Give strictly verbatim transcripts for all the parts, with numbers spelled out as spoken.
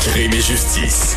Crime et justice.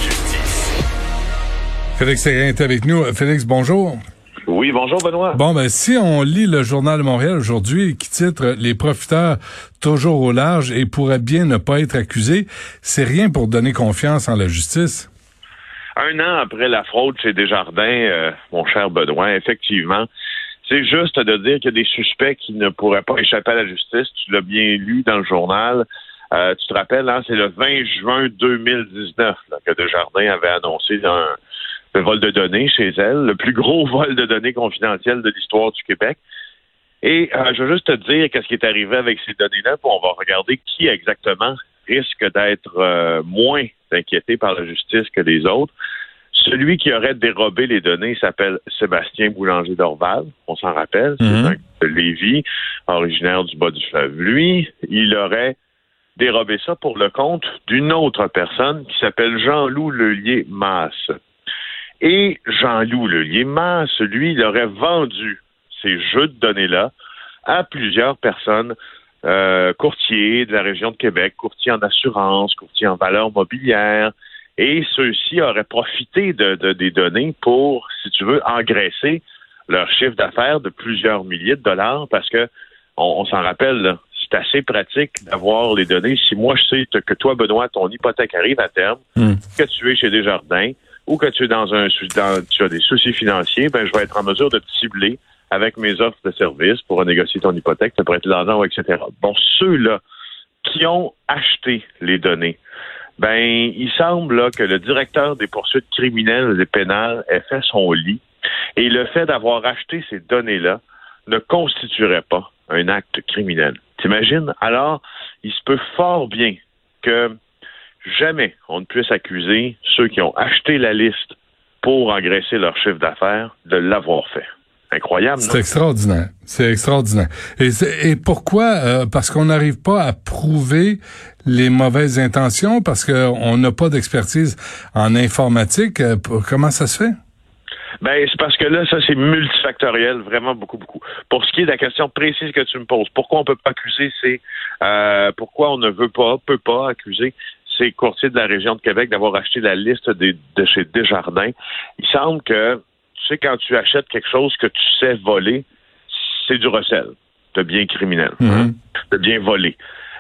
Félix Séguin est avec nous. Félix, bonjour. Oui, bonjour Benoît. Bon, ben si on lit le Journal de Montréal aujourd'hui qui titre « Les profiteurs toujours au large et pourraient bien ne pas être accusés », c'est rien pour donner confiance en la justice. Un an après la fraude chez Desjardins, euh, mon cher Benoît, effectivement, c'est juste de dire qu'il y a des suspects qui ne pourraient pas échapper à la justice. Tu l'as bien lu dans le journal. Euh, tu te rappelles, hein, c'est le vingt juin deux mille dix-neuf là, que Desjardins avait annoncé un, un vol de données chez elle, le plus gros vol de données confidentielles de l'histoire du Québec. Et euh, je veux juste te dire qu'est-ce qui est arrivé avec ces données-là, puis on va regarder qui exactement risque d'être euh, moins inquiété par la justice que les autres. Celui qui aurait dérobé les données s'appelle Sébastien Boulanger Dorval, on s'en rappelle, mm-hmm. c'est un de Lévis, originaire du bas du fleuve. Lui, il aurait dérobé ça pour le compte d'une autre personne qui s'appelle Jean-Loup Lelier-Masse. Et Jean-Loup Lelier-Masse, lui, il aurait vendu ces jeux de données-là à plusieurs personnes, euh, courtiers de la région de Québec, courtiers en assurance, courtiers en valeurs mobilières, et ceux-ci auraient profité de, de, des données pour, si tu veux, engraisser leur chiffre d'affaires de plusieurs milliers de dollars, parce que, on, on s'en rappelle, là, c'est assez pratique d'avoir les données. Si moi, je sais que toi, Benoît, ton hypothèque arrive à terme, mm. que tu es chez Desjardins, ou que tu es dans un dans, tu as des soucis financiers, ben je vais être en mesure de te cibler avec mes offres de services pour renégocier ton hypothèque, te prêter de l'argent, et cetera. Bon, ceux-là qui ont acheté les données, ben il semble là, que le directeur des poursuites criminelles et pénales ait fait son lit, et le fait d'avoir acheté ces données-là ne constituerait pas un acte criminel. T'imagines? Alors, il se peut fort bien que jamais on ne puisse accuser ceux qui ont acheté la liste pour engraisser leur chiffre d'affaires de l'avoir fait. Incroyable, non? C'est extraordinaire. C'est extraordinaire. Et, et pourquoi? Euh, parce qu'on n'arrive pas à prouver les mauvaises intentions, parce qu'on n'a pas d'expertise en informatique. Euh, comment ça se fait? Ben, c'est parce que là, ça, c'est multifactoriel, vraiment beaucoup, beaucoup. Pour ce qui est de la question précise que tu me poses, pourquoi on peut pas accuser, c'est euh, pourquoi on ne veut pas, peut pas accuser ces courtiers de la région de Québec d'avoir acheté la liste des, de chez Desjardins. Il semble que, tu sais, quand tu achètes quelque chose que tu sais voler, c'est du recel de biens criminels, mm-hmm. hein, de biens volés.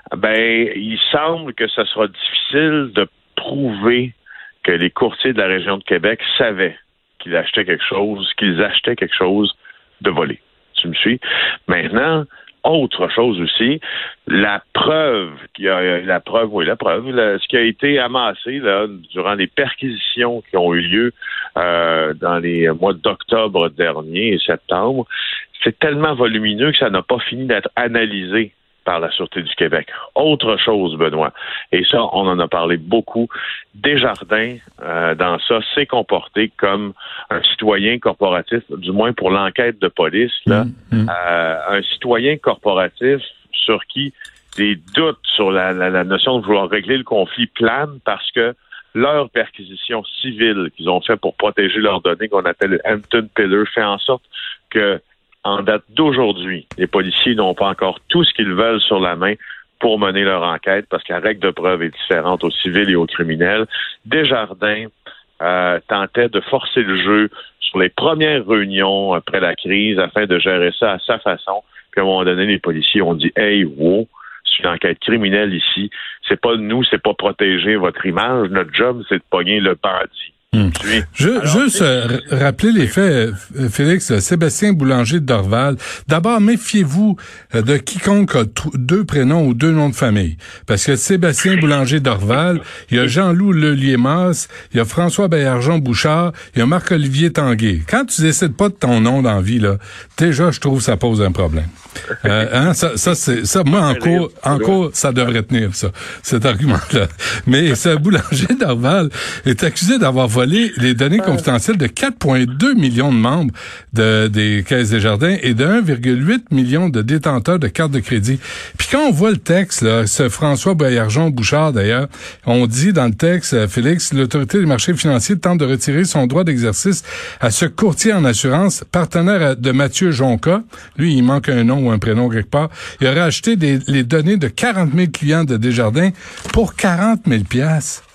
Ben, il semble que ça sera difficile de prouver que les courtiers de la région de Québec savaient qu'ils achetaient quelque chose, qu'ils achetaient quelque chose de volé. Tu me suis? Maintenant, autre chose aussi, la preuve, qui a, la preuve, oui, la preuve, là, ce qui a été amassé là, durant les perquisitions qui ont eu lieu euh, dans les mois d'octobre dernier et septembre, c'est tellement volumineux que ça n'a pas fini d'être analysé par la Sûreté du Québec. Autre chose, Benoît, et ça, on en a parlé beaucoup, Desjardins, euh, dans ça, s'est comporté comme un citoyen corporatif, du moins pour l'enquête de police, là, mmh, mmh. Euh, un citoyen corporatif sur qui des doutes sur la, la, la notion de vouloir régler le conflit planent parce que leur perquisition civile qu'ils ont fait pour protéger leurs données, qu'on appelle le Hampton Pillar, fait en sorte que en date d'aujourd'hui, les policiers n'ont pas encore tout ce qu'ils veulent sur la main pour mener leur enquête parce que la règle de preuve est différente aux civils et aux criminels. Desjardins euh, tentait de forcer le jeu sur les premières réunions après la crise afin de gérer ça à sa façon. Puis à un moment donné, les policiers ont dit « Hey, wow, c'est une enquête criminelle ici. C'est pas nous, c'est pas protéger votre image. Notre job, c'est de pogner le bandit. » Hum. Je, Alors, juste euh, rappeler les faits, euh, Félix. Sébastien Boulanger de Dorval. D'abord, méfiez-vous euh, de quiconque a t- deux prénoms ou deux noms de famille. Parce que Sébastien Boulanger Dorval, il y a Jean-Loup Lelier-Masse, il y a François Baillargeon-Bouchard, il y a Marc-Olivier Tanguay. Quand tu décides pas de ton nom dans la vie, là, déjà, je trouve que ça pose un problème. Euh, hein, ça, ça, c'est, ça, moi, en cours, en cours, ça devrait tenir, ça, cet argument-là. Mais ce Boulanger Dorval est accusé d'avoir volé les données confidentielles de quatre virgule deux millions de membres de, des Caisses Desjardins et de un virgule huit million de détenteurs de cartes de crédit. Puis quand on voit le texte, là, ce François Baillargeon-Bouchard, d'ailleurs, on dit dans le texte, Félix, l'Autorité des marchés financiers tente de retirer son droit d'exercice à ce courtier en assurance, partenaire de Mathieu Jonca. Lui, il manque un nom ou un prénom quelque part. Il aurait acheté des, les données de quarante mille clients de Desjardins pour quarante mille piastres.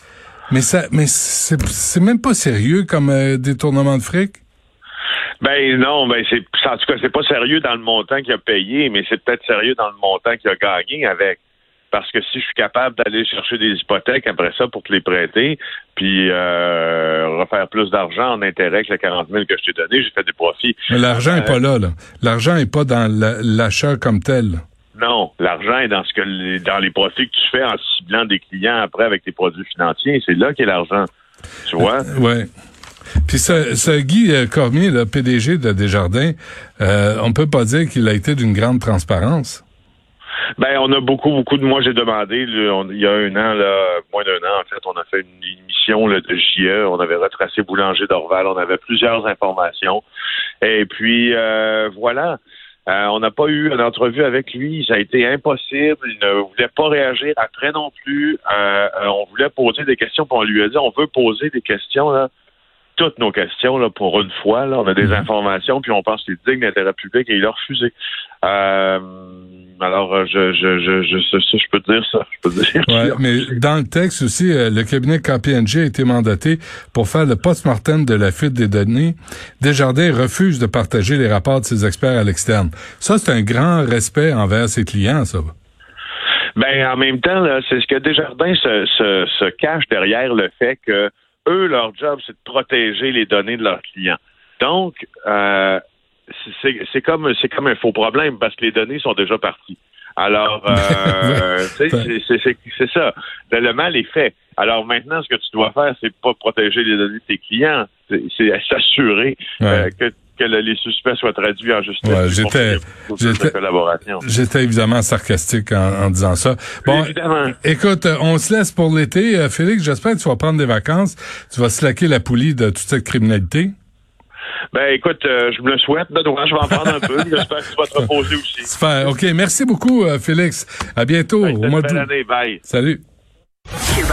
Mais ça, mais c'est, c'est même pas sérieux comme euh, détournement de fric? Ben non, ben c'est en tout cas c'est pas sérieux dans le montant qu'il a payé, mais c'est peut-être sérieux dans le montant qu'il a gagné avec. Parce que si je suis capable d'aller chercher des hypothèques après ça pour te les prêter, puis euh, refaire plus d'argent en intérêt que les quarante mille que je t'ai donné, j'ai fait des profits. Mais l'argent euh, est pas là, là. L'argent est pas dans la, l'achat comme tel. Non, l'argent est dans ce que dans les profits que tu fais en ciblant des clients après avec tes produits financiers. C'est là qu'est l'argent. Tu vois? Euh, ouais. Puis ce, ce Guy Cormier, le P D G de Desjardins, euh, on peut pas dire qu'il a été d'une grande transparence. Ben, on a beaucoup, beaucoup de... Moi, j'ai demandé, là, on, il y a un an, là, moins d'un an, en fait, on a fait une émission là, de J E, on avait retracé Boulanger Dorval, on avait plusieurs informations. Et puis, euh, voilà, euh, on n'a pas eu une entrevue avec lui, ça a été impossible, il ne voulait pas réagir après non plus. Euh, on voulait poser des questions, puis on lui a dit, on veut poser des questions, là, toutes nos questions, là, pour une fois, là, on a des informations, puis on pense que c'est digne d'intérêt public, et il a refusé. Euh... Alors, je, je, je, je, je, je, je peux te dire ça. Je peux te dire ouais, mais dans le texte aussi, euh, le cabinet K P M G a été mandaté pour faire le post-mortem de la fuite des données. Desjardins refuse de partager les rapports de ses experts à l'externe. Ça, c'est un grand respect envers ses clients, ça. Ben, en même temps, là, c'est ce que Desjardins se, se, se cache derrière le fait que eux, leur job, c'est de protéger les données de leurs clients. Donc, euh, C'est, c'est comme c'est comme un faux problème parce que les données sont déjà parties. Alors, euh, c'est, c'est, c'est, c'est ça. Le mal est fait. Alors maintenant, ce que tu dois faire, c'est pas protéger les données de tes clients, c'est, c'est s'assurer ouais. euh, que, que le, les suspects soient traduits en justice. Ouais, j'étais, j'étais, j'étais évidemment sarcastique en, en disant ça. Bon, évidemment. Écoute, on se laisse pour l'été. Félix, j'espère que tu vas prendre des vacances. Tu vas slacker la poulie de toute cette criminalité. Ben, écoute, euh, je me le souhaite. Benoît, je vais en prendre un peu. J'espère que tu vas te reposer aussi. Super. OK. Merci beaucoup, Félix. À bientôt. Bye, au mois de année. Bye. Salut.